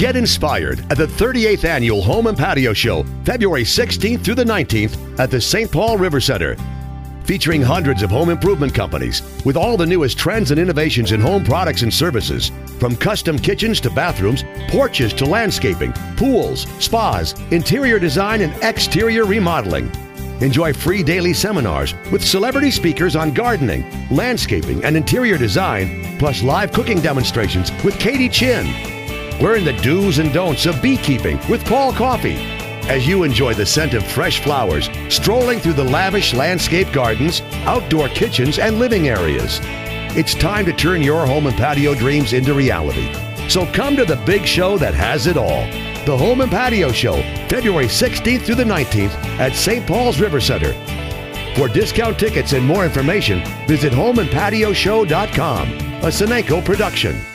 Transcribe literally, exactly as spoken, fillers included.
Get inspired at the thirty-eighth Annual Home and Patio Show, February sixteenth through the nineteenth at the Saint Paul River Center. Featuring hundreds of home improvement companies with all the newest trends and innovations in home products and services, from custom kitchens to bathrooms, porches to landscaping, pools, spas, interior design and exterior remodeling. Enjoy free daily seminars with celebrity speakers on gardening, landscaping, and interior design, plus live cooking demonstrations with Katie Chin. Learn the do's and don'ts of beekeeping with Paul Coffey as you enjoy the scent of fresh flowers, strolling through the lavish landscape gardens, outdoor kitchens, and living areas. It's time to turn your home and patio dreams into reality. So come to the big show that has it all. The Home and Patio Show, February sixteenth through the nineteenth at Saint Paul's River Center. For discount tickets and more information, visit home and patio show dot com, a Sunoco production.